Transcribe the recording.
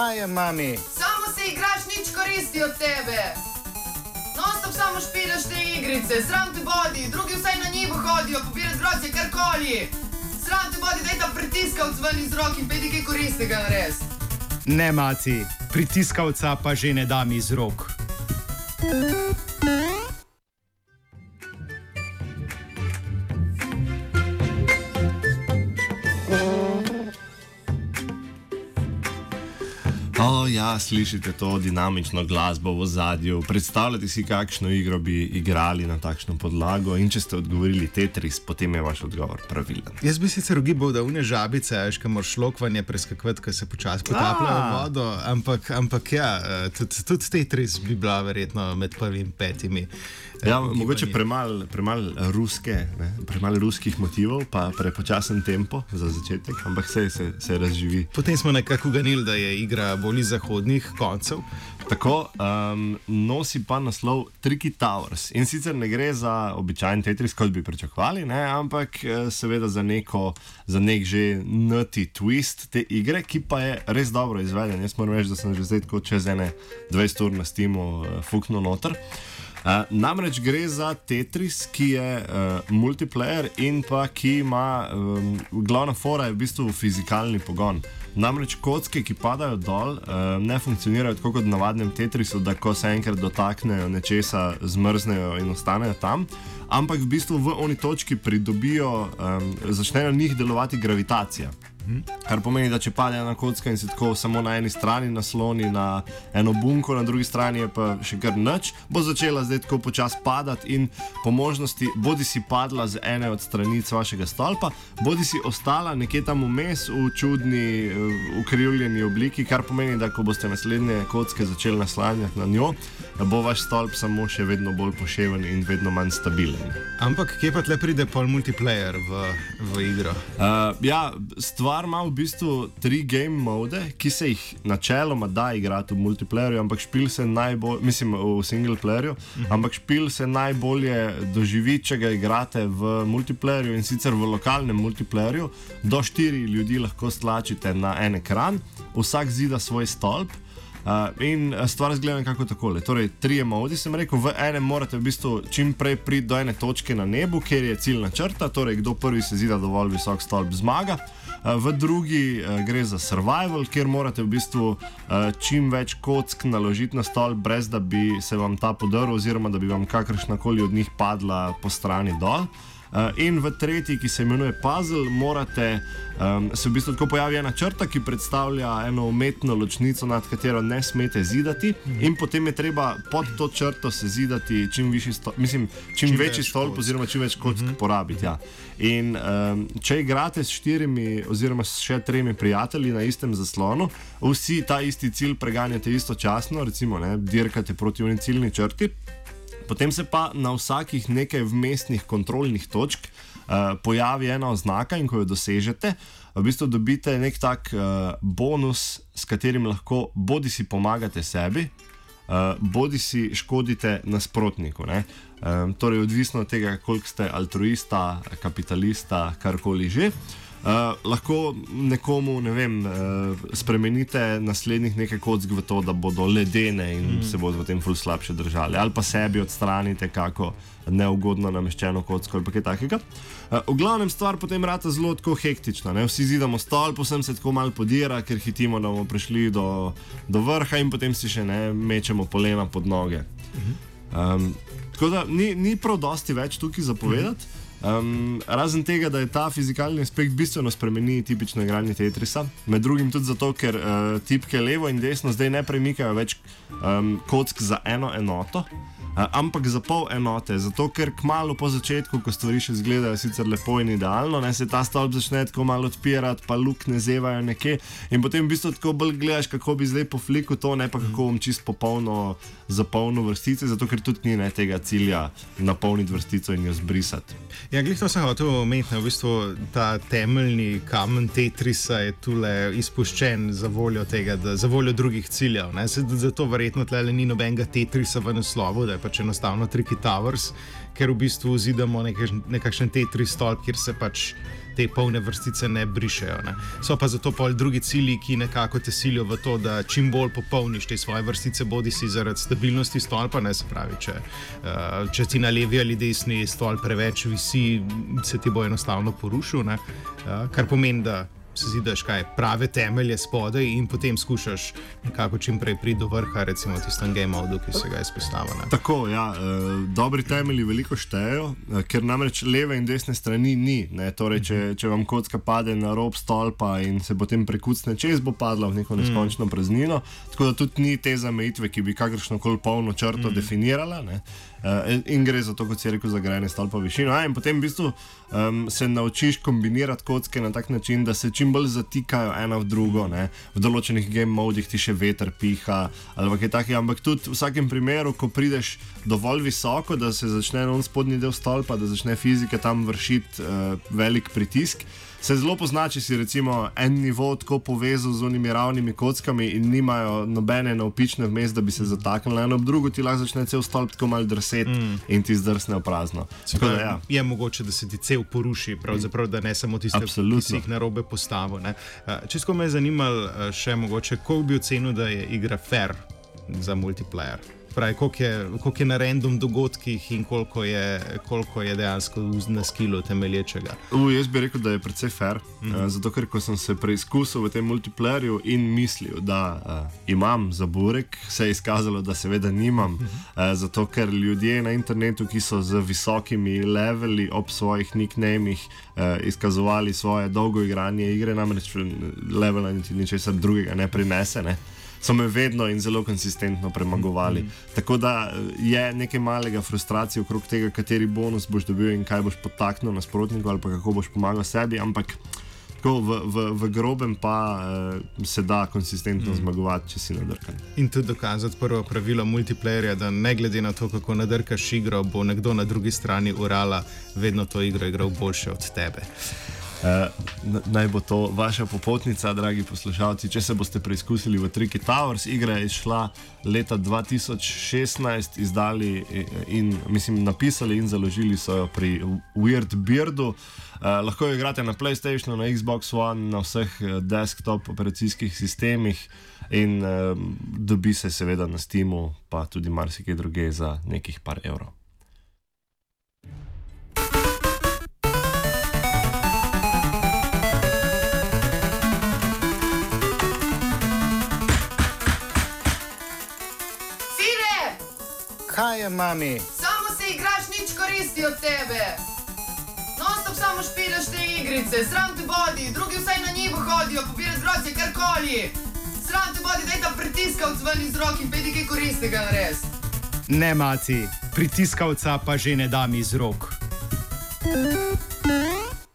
Dajem, mami. Samo se igraš, nič koristi od tebe. Non-stop samo špilaš te igrice, sram te bodi, drugi vsaj na njivo hodijo, pobirat grozdje, karkoli. Sram te bodi, daj ta pritiskavc ven iz rok in pedi kaj koristega nares. Ne, maci, pritiskavca pa že ne dam iz rok. Ja, slišite to dinamično glasbo v ozadju. Predstavljate si, kakšno igro bi igrali na takšno podlago, in če ste odgovorili Tetris, potem je vaš odgovor pravilen. Jaz bi sicer ugibal, da une žabice, ki moraš lokvanje preskakovati, ko se počasi potapljajo v vodo, ampak ja, tudi Tetris bi bila verjetno med prvimi 5. Ja, mogoče premalo ruskih motivov, pa prepočasen tempo za začetek, ampak se razživi. Potem smo nekako uganili, da je igra bolj iz zahodnih koncev. Tako, nosi pa naslov Tricky Towers. In sicer ne gre za običajen Tetris, kot bi pričakovali, ne, ampak seveda za nek že nutty twist te igre, ki pa je res dobro izveden. Jaz moram reči, da sem že zdaj tako čez 20 ur na Steamu fuknil noter. Namreč gre za Tetris, ki je multiplayer in pa ki ima glavna fora je v bistvu fizikalni pogon. Namreč kocke, ki padajo dol, ne funkcionirajo tako kot v navadnem Tetrisu, da ko se enkrat dotaknejo nečesa, zmrznejo in ostanejo tam, ampak v bistvu v oni točki pridobijo, začnejo njih delovati gravitacija. Kar pomeni, da če pade ena kocka in se tako samo na eni strani nasloni na eno bunko, na drugi strani je pa še kar nič, bo začela zdaj tako počasi padati in po možnosti bodi si padla z ene od stranic vašega stolpa, bodi si ostala nekje tam vmes v čudni, ukrivljeni obliki, kar pomeni, da ko boste naslednje kocke začeli naslanjati na njo, bo vaš stolp samo še vedno bolj poševen in vedno manj stabilen. Ampak kje pa tle pride pol multiplayer v igro? Ja, stvar ima v bistvu 3 game mode, ki se jih načeloma da igrati v multiplayerju, ampak špil se v single playerju, ampak špil se najbolje doživi, če ga igrate v multiplayerju, in sicer v lokalnem multiplayerju. Do 4 ljudi lahko stlačite na en ekran, vsak zida svoj stolp. In stvar zgleda nekako takole. Torej, 3 modi, sem rekel, v enem morate v bistvu čim prej priti do ene točke na nebu, kjer je ciljna črta, torej kdo prvi se zida dovolj visok stolp, zmaga. V drugi gre za survival, kjer morate v bistvu čim več kock naložiti na stolp, brez da bi se vam ta podrl oziroma da bi vam kakršnakoli od njih padla po strani dol. In v tretji, ki se imenuje puzzle, morate, se v bistvu tako pojavi ena črta, ki predstavlja eno umetno ločnico, nad katero ne smete zidati, in potem je treba pod to črto se zidati čim večji stolp oziroma čim več kock porabiti. Ja. In če igrate s 4 oziroma s še 3 prijatelji na istem zaslonu, vsi ta isti cilj preganjate istočasno, recimo dirkate proti oni ciljni črti. Potem se pa na vsakih nekaj vmesnih kontrolnih točk pojavi ena oznaka, in ko jo dosežete, v bistvu dobite nek tak bonus, s katerim lahko bodi si pomagate sebi, bodi si škodite nasprotniku. Torej, odvisno od tega, koliko ste altruista, kapitalista, karkoli že. Lahko nekomu, spremenite naslednjih nekaj kock v to, da bodo ledene in se bodo v tem ful slabše držali, ali pa sebi odstranite kako neugodno nameščeno kocko ali pa kaj takega. V glavnem stvar potem rata zelo tako hektična. Vsi zidamo stolp, vsem se tako malo podira, ker hitimo, da bomo prišli do vrha, in potem si še mečemo polena pod noge. Tako da ni prav dosti več tukaj zapovedati. Razen tega, da je ta fizikalni aspekt bistveno spremeni tipično igranje Tetrisa, med drugim tudi zato, ker tipke levo in desno zdaj ne premikajo več kock za eno enoto, ampak za pol enote, zato ker kmalu po začetku, ko stvari še izgledajo sicer lepo in idealno, se ta stolp začne tako malo odpirati, pa luknje zevajo nekje, in potem v bistvu tako bolj gledaš, kako bi zdaj po fliku to, ne pa kako bom čist popolno zapolnil vrstice, zato ker tudi ni tega cilja napolniti vrstico in jo zbrisati. Ja, glih to sem hotel omeniti, v bistvu ta temeljni kamen Tetrisa je tule izpuščen za voljo tega, za voljo drugih ciljev. Zato verjetno tle ni nobenega Tetrisa v naslovu, da je pač enostavno Tricky Towers, ker v bistvu zidamo nekakšen Tetris stolp, kjer se pač te polne vrstice ne brišejo. Ne. So pa zato pol drugi cilji, ki nekako te silijo v to, da čim bolj popolniš te svoje vrstice, bodi si zaradi stabilnosti stolpa, ne, se pravi, če ti na levi ali desni stolp preveč visi, se ti bo enostavno porušil, ne. Kar pomeni, da se zidaš prave temelje spodaj in potem skušaš nekako čim prej priti do vrha, recimo tistem game modu, ki se ga izpostavlja. Tako, ja, dobri temelji veliko štejejo, ker namreč leve in desne strani ni. Ne? Torej, če vam kocka pade na rob stolpa in se potem prekucne čez, bo padla v neko neskončno praznino, tako da tudi ni te zamejitve, ki bi kakršnokoli polno črto definirala. Ne? In gre za to, kot si rekel, za grajene stolpa višino. In potem v bistvu se naučiš kombinirati kocke na tak način, da se čim bolj zatikajo ena v drugo. Ne? V določenih game modih ti še veter piha ali kaj takega, ampak tudi v vsakem primeru, ko prideš dovolj visoko, da se začne on spodnji del stolpa, da začne fizika tam vršiti velik pritisk, se zelo pozna, če si recimo en nivo tako povezal z onimi ravnimi kockami in nimajo nobene navpične vmes, da bi se zataknili eno ob drugo, ti lahko začne cel stolp tako malo drseti in ti zdrsne v prazno. Tako, ja. Je mogoče, da se ti cel poruši, pravzaprav, da ne samo tiste, ki si jih narobe postavil. Čisto me je zanimalo še mogoče, koliko bi ocenil, da je igra fair za multiplayer? Pravi, koliko je na random dogodkih in koliko je dejansko na skillu temelječega? Jaz bi rekel, da je precej fair, zato ker ko sem se preizkusil v tem multiplayerju in mislil, da imam za burek, se je izkazalo, da seveda nimam, zato ker ljudje na internetu, ki so z visokimi leveli ob svojih nicknamih izkazovali svoje dolgo igranje igre, namreč levela niti ničesar drugega ne prinese, ne? So me vedno in zelo konsistentno premagovali. Tako da je nekaj malega frustracije okrog tega, kateri bonus boš dobil in kaj boš podtaknil nasprotniku ali pa kako boš pomagal sebi, ampak tako v grobem pa se da konsistentno zmagovati, če si nadrkan. In tudi dokazati prvo pravilo multiplayerja, da ne glede na to, kako nadrkaš igro, bo nekdo na drugi strani urala vedno to igro igral boljše od tebe. Naj bo to vaša popotnica, dragi poslušalci, če se boste preizkusili v Tricky Towers. Igra je izšla leta 2016, izdali in napisali in založili so jo pri Weird Beardu. Lahko jo igrate na PlayStationu, na Xbox One, na vseh desktop operacijskih sistemih in dobi se seveda na Steamu, pa tudi marsikaj druge za nekih par evrov. Kaj je, mami? Samo se igraš, nič koristi od tebe. Non-stop samo špilaš te igrice, sram te bodi, drugi vsaj na njivo hodijo, pobirati grozdje, karkoli. Sram te bodi, daj ta pritiskavc ven iz rok in pejdi kaj koristnega nares. Ne, maci, pritiskavca pa že ne dam iz rok.